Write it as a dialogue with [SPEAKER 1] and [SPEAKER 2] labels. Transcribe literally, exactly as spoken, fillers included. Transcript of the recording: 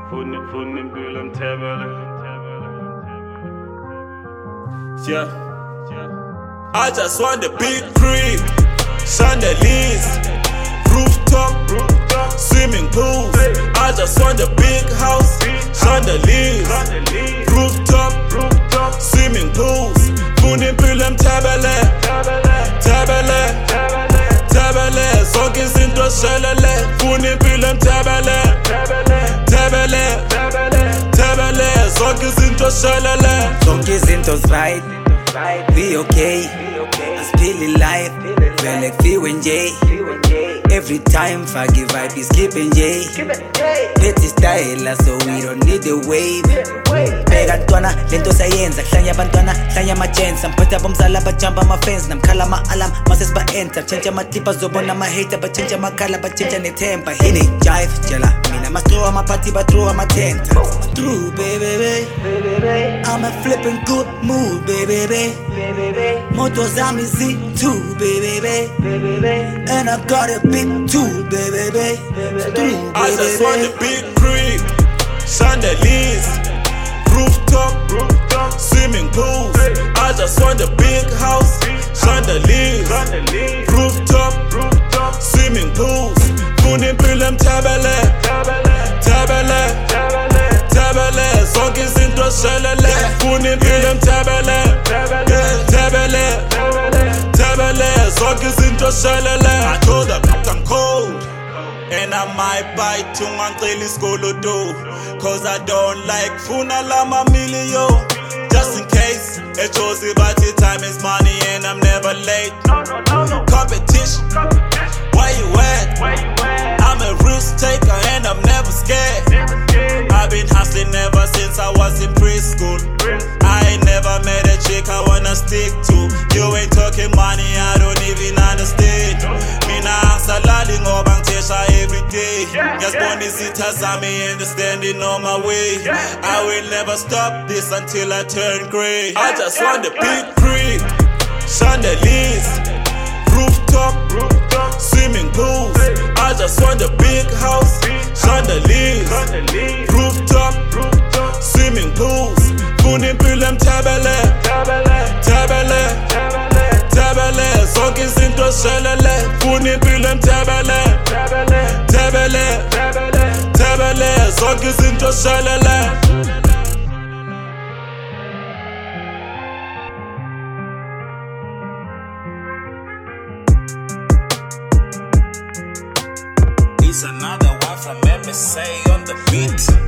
[SPEAKER 1] Yeah. I just want a big crib, chandeliers, rooftop, swimming pools. I just want a big house, chandeliers, rooftop, swimming pools. Funa impilo emthebele, thebele, thebele, zonke izinto shelele. Funa impilo emthebele, thebele, thebele, zonke izinto shelele.
[SPEAKER 2] Zonke izinto right, be okay, asiphili life, vele kufiwe nje. Every time fake vibe is keeping J. Petty style so we don't need a wave. Bheka ntwana lento sayenza kuhlanya abantwana kuhlanya ama-gents. Amphethe abomzala bajumpa ama-fans namkhala ama-alarm mase siba enter. Change ama-clip azobona ama-hater bachange amakhala bachange netemper. Hini jive tshela mina mas-throw ama-party ba-throw ama-tent. True baby, I'm a flipping good mood baby. Moto zami Z two baby, and I got a big two baby. True,
[SPEAKER 1] I just want a big crib, chandeliers, rooftop, swimming pools. I just want a big house, chandeliers, rooftop, swimming pools. Funa impilo emthebele, thebele, thebele, zonke izinto shelele. Funa impilo emthebele, thebele, thebele, zonke izinto shelele. I told her I'm cold, and I might bite to ngicela isikoloto, cause I don't like funa lama million. Just in case, it shows but the time is money and I'm never late. Competition, why you at? I'm a risk taker and I'm never scared. I've been hustling ever since I was in preschool. I ain't never met a chick I wanna stick to. You ain't talking money, I don't even understand. Mina salali ngoba ngithesha every day. Ngiyazibona izitha zami and standing on my way. I will never stop this until I turn grey. I just want a big crib, chandeliers, rooftop, swimming pools. I just want a big house, chandeliers, rooftop, swimming pools. Funa impilo emthebele, thebele, thebele, zonke izinto shelele. Funa impilo emthebele, thebele, thebele, zonke izinto shelele.
[SPEAKER 3] It's another one from M S A on the beat.